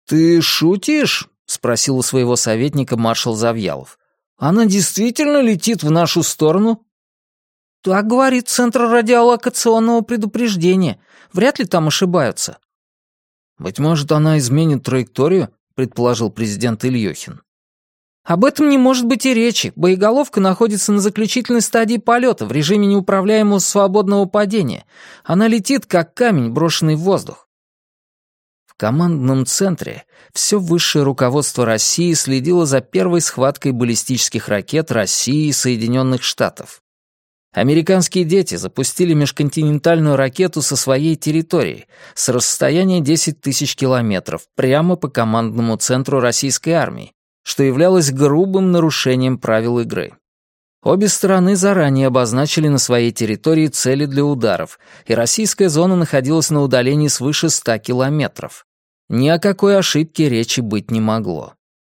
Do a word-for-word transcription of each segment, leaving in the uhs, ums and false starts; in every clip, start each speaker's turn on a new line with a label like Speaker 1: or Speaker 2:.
Speaker 1: «Ты шутишь?» — спросил у своего советника маршал Завьялов. «Она действительно летит в нашу сторону?» «Так говорит Центр радиолокационного предупреждения. Вряд ли там ошибаются». «Быть может, она изменит траекторию?» — предположил президент Ильюхин. «Об этом не может быть и речи. Боеголовка находится на заключительной стадии полета в режиме неуправляемого свободного падения. Она летит, как камень, брошенный в воздух». В командном центре все высшее руководство России следило за первой схваткой баллистических ракет России и Соединенных Штатов. Американские дети запустили межконтинентальную ракету со своей территории, с расстояния десять тысяч километров, прямо по командному центру российской армии, что являлось грубым нарушением правил игры. Обе стороны заранее обозначили на своей территории цели для ударов, и российская зона находилась на удалении свыше ста километров. Ни о какой ошибке речи быть не могло.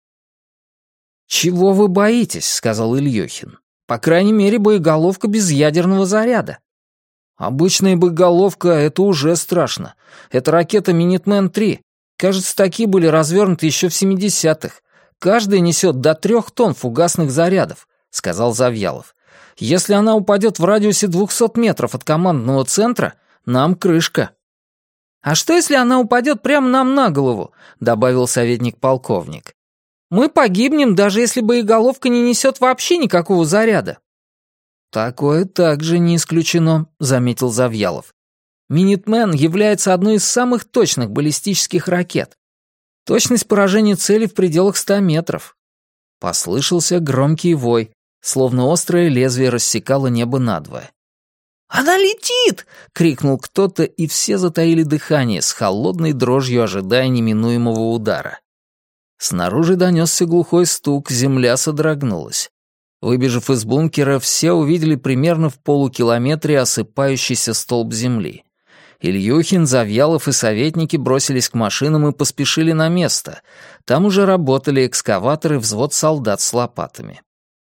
Speaker 1: «Чего вы боитесь?» — сказал Ильюхин. «По крайней мере, боеголовка без ядерного заряда». «Обычная боеголовка — это уже страшно. Это ракета «Минитмен три». Кажется, такие были развернуты еще в семидесятых. Каждая несет до трех тонн фугасных зарядов», — сказал Завьялов. «Если она упадет в радиусе двухсот метров от командного центра, нам крышка». «А что, если она упадет прямо нам на голову?» — добавил советник-полковник. «Мы погибнем, даже если боеголовка не несет вообще никакого заряда». «Такое также не исключено», — заметил Завьялов. «Минитмен является одной из самых точных баллистических ракет. Точность поражения цели в пределах ста метров». Послышался громкий вой, словно острое лезвие рассекало небо надвое. «Она летит!» — крикнул кто-то, и все затаили дыхание, с холодной дрожью ожидая неминуемого удара. Снаружи донесся глухой стук, земля содрогнулась. Выбежав из бункера, все увидели примерно в полукилометре осыпающийся столб земли. Ильюхин, Завьялов и советники бросились к машинам и поспешили на место. Там уже работали экскаваторы, взвод солдат с лопатами.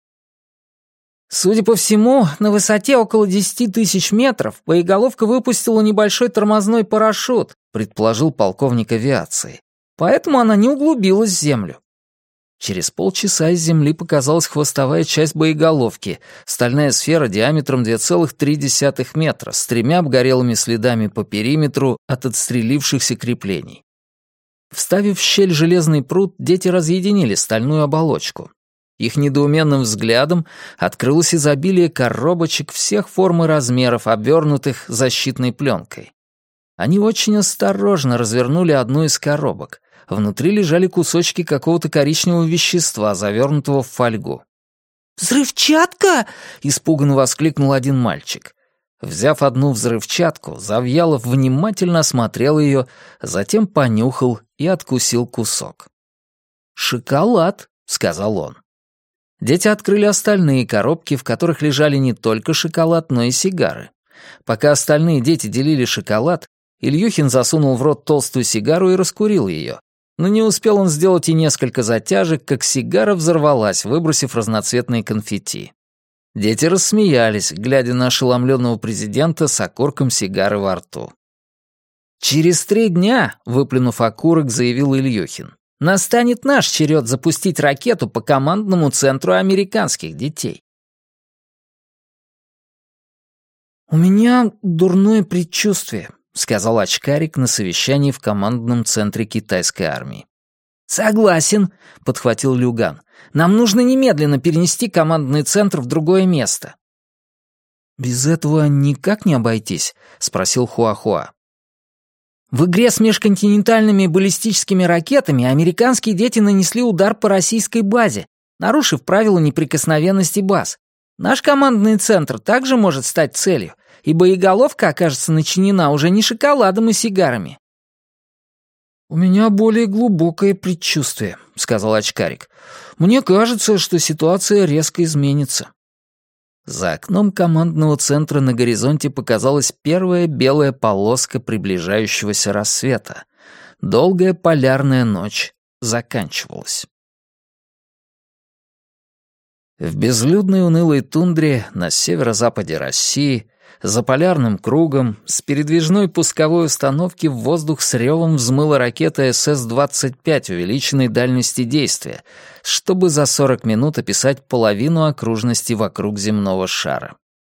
Speaker 1: «Судя по всему, на высоте около десяти тысяч метров боеголовка выпустила небольшой тормозной парашют», предположил полковник авиации. «Поэтому она не углубилась в землю». Через полчаса из земли показалась хвостовая часть боеголовки, стальная сфера диаметром два целых три десятых метра с тремя обгорелыми следами по периметру от отстрелившихся креплений. Вставив в щель железный прут, дети разъединили стальную оболочку. Их недоуменным взглядом открылось изобилие коробочек всех форм и размеров, обернутых защитной пленкой. Они очень осторожно развернули одну из коробок. Внутри лежали кусочки какого-то коричневого вещества, завернутого в фольгу. «Взрывчатка!» — испуганно воскликнул один мальчик. Взяв одну взрывчатку, Завьялов внимательно осмотрел ее, затем понюхал и откусил кусок. «Шоколад», — сказал он. Дети открыли остальные коробки, в которых лежали не только шоколад, но и сигары. Пока остальные дети делили шоколад, Ильюхин засунул в рот толстую сигару и раскурил ее. Но не успел он сделать и несколько затяжек, как сигара взорвалась, выбросив разноцветные конфетти. Дети рассмеялись, глядя на ошеломленного президента с окурком сигары во рту. «Через три дня», — выплюнув окурок, заявил Ильюхин, «настанет наш черед запустить ракету по командному центру американских детей». «У меня дурное предчувствие», — сказал очкарик на совещании в командном центре китайской армии. «Согласен», — подхватил Люган. «Нам нужно немедленно перенести командный центр в другое место». «Без этого никак не обойтись?» — спросил Хуахуа. «В игре с межконтинентальными баллистическими ракетами американские дети нанесли удар по российской базе, нарушив правила неприкосновенности баз. Наш командный центр также может стать целью, и боеголовка окажется начинена уже не шоколадом и сигарами». «У меня более глубокое предчувствие», — сказал очкарик. «Мне кажется, что ситуация резко изменится». За окном командного центра на горизонте показалась первая белая полоска приближающегося рассвета. Долгая полярная ночь заканчивалась. В безлюдной унылой тундре на северо-западе России, за полярным кругом, с передвижной пусковой установки в воздух с ревом взмыла ракета эс эс двадцать пять увеличенной дальности действия, чтобы за сорок минут описать половину окружности вокруг земного шара.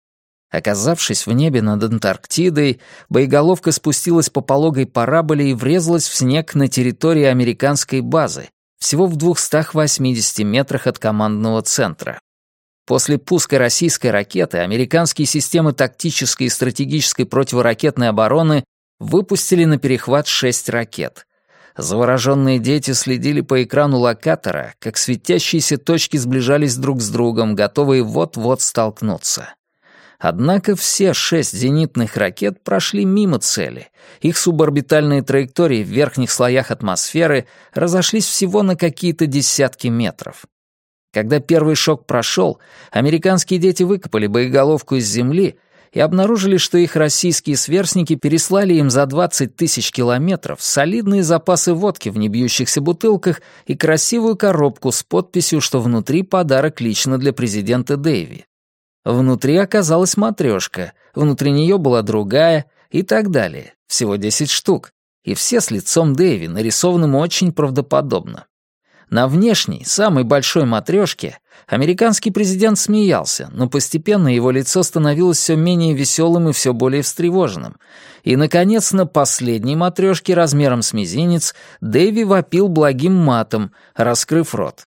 Speaker 1: Оказавшись в небе над Антарктидой, боеголовка спустилась по пологой параболе и врезалась в снег на территории американской базы, всего в двухстах восьмидесяти метрах от командного центра. После пуска российской ракеты американские системы тактической и стратегической противоракетной обороны выпустили на перехват шесть ракет. Завороженные дети следили по экрану локатора, как светящиеся точки сближались друг с другом, готовые вот-вот столкнуться. Однако все шесть зенитных ракет прошли мимо цели. Их суборбитальные траектории в верхних слоях атмосферы разошлись всего на какие-то десятки метров. Когда первый шок прошел, американские дети выкопали боеголовку из земли и обнаружили, что их российские сверстники переслали им за двадцать тысяч километров солидные запасы водки в небьющихся бутылках и красивую коробку с подписью, что внутри подарок лично для президента Дэйви. Внутри оказалась матрешка, внутри нее была другая и так далее. Всего десять штук. И все с лицом Дэйви, нарисованным очень правдоподобно. На внешней, самой большой матрешке американский президент смеялся, но постепенно его лицо становилось все менее веселым и все более встревоженным. И, наконец, на последней матрешке размером с мизинец Дэйви вопил благим матом, раскрыв рот.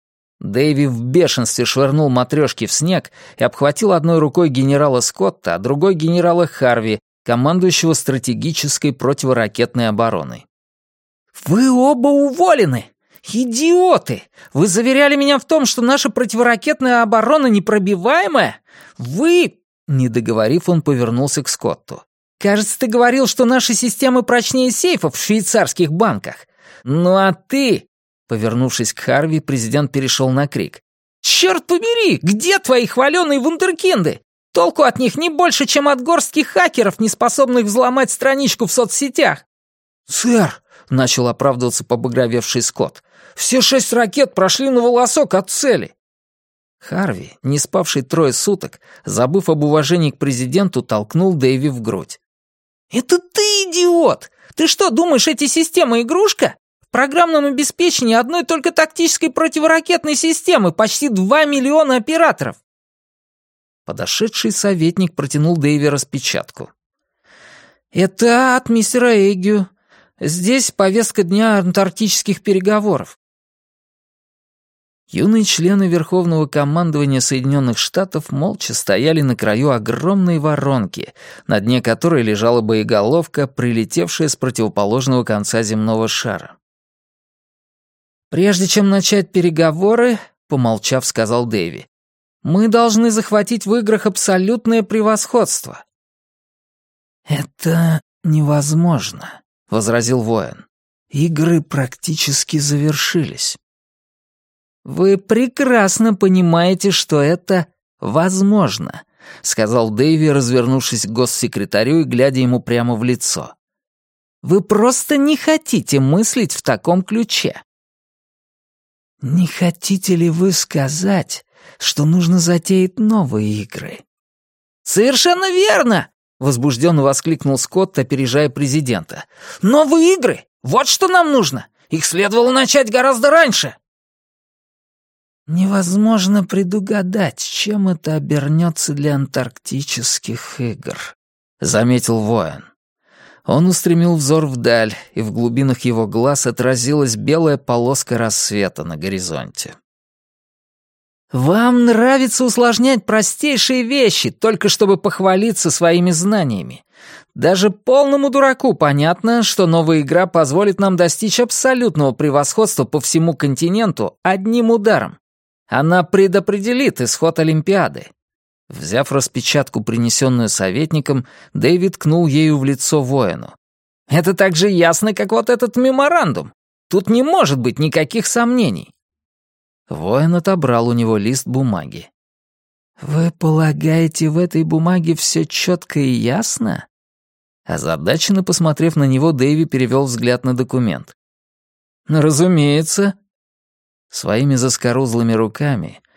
Speaker 1: Дэйви в бешенстве швырнул матрешки в снег и обхватил одной рукой генерала Скотта, а другой генерала Харви, командующего стратегической противоракетной обороной. «Вы оба уволены! Идиоты! Вы заверяли меня в том, что наша противоракетная оборона непробиваемая? Вы...» Не договорив, он повернулся к Скотту. «Кажется, ты говорил, что наши системы прочнее сейфов в швейцарских банках. Ну а ты...» Повернувшись к Харви, президент перешел на крик. «Черт побери! Где твои хваленые вундеркинды? Толку от них не больше, чем от горстки хакеров, не способных взломать страничку в соцсетях!» «Сэр!» — начал оправдываться побагровевший Скотт. «Все шесть ракет прошли на волосок от цели!» Харви, не спавший трое суток, забыв об уважении к президенту, толкнул Дэйви в грудь. «Это ты, идиот! Ты что, думаешь, эти системы игрушка? В программном обеспечении одной только тактической противоракетной системы почти два миллиона операторов!» Подошедший советник протянул Дэйви распечатку. «Это от мистера Эггю. Здесь повестка дня антарктических переговоров». Юные члены Верховного командования Соединенных Штатов молча стояли на краю огромной воронки, на дне которой лежала боеголовка, прилетевшая с противоположного конца земного шара. «Прежде чем начать переговоры, — помолчав, сказал Дэйви, — мы должны захватить в играх абсолютное превосходство». «Это невозможно», — возразил воин. «Игры практически завершились». «Вы прекрасно понимаете, что это возможно», — сказал Дэйви, развернувшись к госсекретарю и глядя ему прямо в лицо. «Вы просто не хотите мыслить в таком ключе». «Не хотите ли вы сказать, что нужно затеять новые игры?» «Совершенно верно!» — возбужденно воскликнул Скотт, опережая президента. «Новые игры! Вот что нам нужно! Их следовало начать гораздо раньше!» «Невозможно предугадать, чем это обернется для антарктических игр», — заметил воин. Он устремил взор вдаль, и в глубинах его глаз отразилась белая полоска рассвета на горизонте. «Вам нравится усложнять простейшие вещи, только чтобы похвалиться своими знаниями. Даже полному дураку понятно, что новая игра позволит нам достичь абсолютного превосходства по всему континенту одним ударом. Она предопределит исход Олимпиады». Взяв распечатку, принесенную советником, Дэвид ткнул ею в лицо воину. «Это так же ясно, как вот этот меморандум. Тут не может быть никаких сомнений». Воин отобрал у него лист бумаги. «Вы полагаете, в этой бумаге все четко и ясно?» Озадаченно посмотрев на него, Дэйви перевел взгляд на документ. «Разумеется». Своими заскорузлыми руками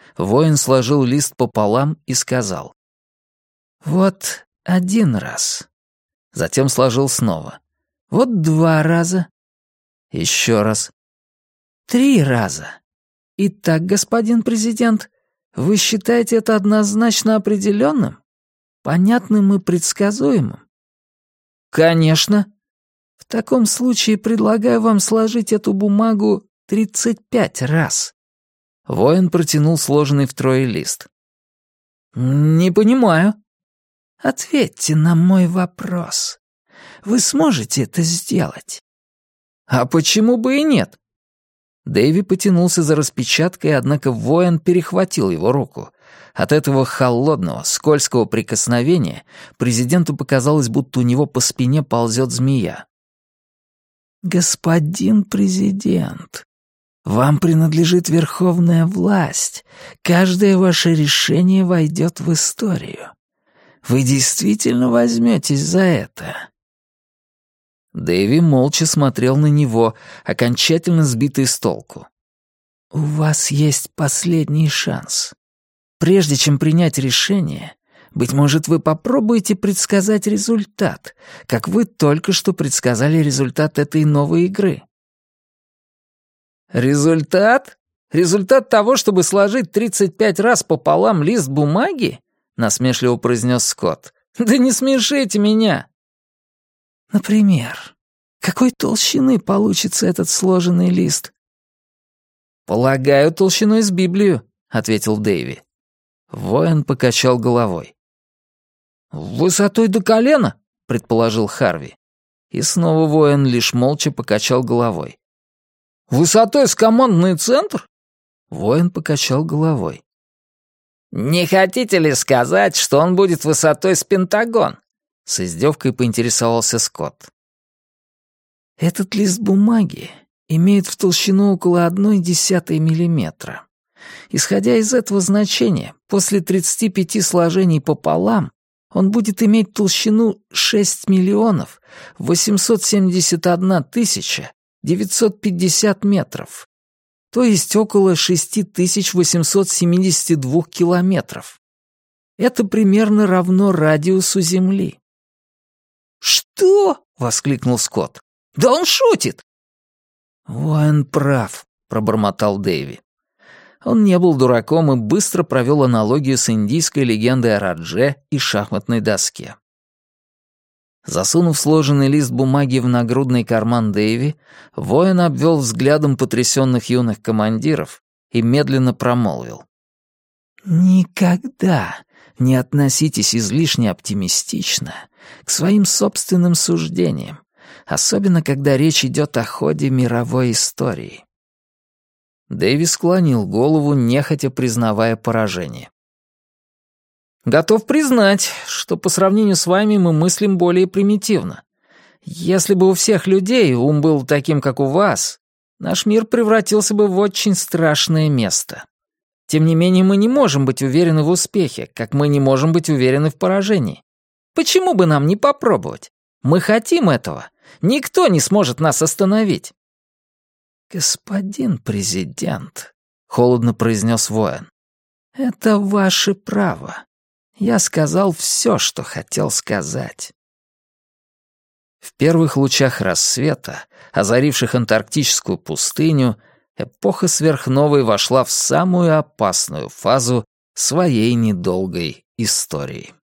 Speaker 1: Воин сложил лист пополам и сказал: «Вот один раз». Затем сложил снова. «Вот два раза». Еще раз. «Три раза. Итак, господин президент, вы считаете это однозначно определенным, понятным и предсказуемым?» «Конечно». «В таком случае предлагаю вам сложить эту бумагу тридцать пять раз». Воин протянул сложенный втрое лист. «Не понимаю». «Ответьте на мой вопрос. Вы сможете это сделать?» «А почему бы и нет?» Дэйви потянулся за распечаткой, однако воин перехватил его руку. От этого холодного, скользкого прикосновения президенту показалось, будто у него по спине ползет змея. «Господин президент, вам принадлежит верховная власть. Каждое ваше решение войдет в историю. Вы действительно возьметесь за это?» Дэйви молча смотрел на него, окончательно сбитый с толку. «У вас есть последний шанс. Прежде чем принять решение, быть может, вы попробуете предсказать результат, как вы только что предсказали результат этой новой игры». «Результат? Результат того, чтобы сложить тридцать пять раз пополам лист бумаги?» — насмешливо произнес Скотт. «Да не смешите меня!» «Например, какой толщины получится этот сложенный лист?» «Полагаю, толщиной с Библию», — ответил Дэйви. Воин покачал головой. «Высотой до колена», — предположил Харви. И снова воин лишь молча покачал головой. «Высотой с командный центр?» Воин покачал головой. «Не хотите ли сказать, что он будет высотой с Пентагон?» С издевкой поинтересовался Скотт. «Этот лист бумаги имеет в толщину около одной десятой миллиметра. Исходя из этого значения, после тридцати пяти сложений пополам он будет иметь толщину шесть миллионов восемьсот семьдесят одна тысяча девятьсот пятьдесят метров, то есть около шесть тысяч восемьсот семьдесят два километров. Это примерно равно радиусу Земли». «Что?» — воскликнул Скотт. «Да он шутит!» «Воин прав», — пробормотал Дэйви. Он не был дураком и быстро провел аналогию с индийской легендой о Радже и шахматной доске. Засунув сложенный лист бумаги в нагрудный карман Дэйви, воин обвел взглядом потрясенных юных командиров и медленно промолвил. «Никогда не относитесь излишне оптимистично к своим собственным суждениям, особенно когда речь идет о ходе мировой истории». Дэйви склонил голову, нехотя признавая поражение. «Готов признать, что по сравнению с вами мы мыслим более примитивно. Если бы у всех людей ум был таким, как у вас, наш мир превратился бы в очень страшное место. Тем не менее, мы не можем быть уверены в успехе, как мы не можем быть уверены в поражении. Почему бы нам не попробовать? Мы хотим этого. Никто не сможет нас остановить». «Господин президент», — холодно произнес воин, — «это ваше право. Я сказал все, что хотел сказать». В первых лучах рассвета, озаривших антарктическую пустыню, эпоха сверхновой вошла в самую опасную фазу своей недолгой истории.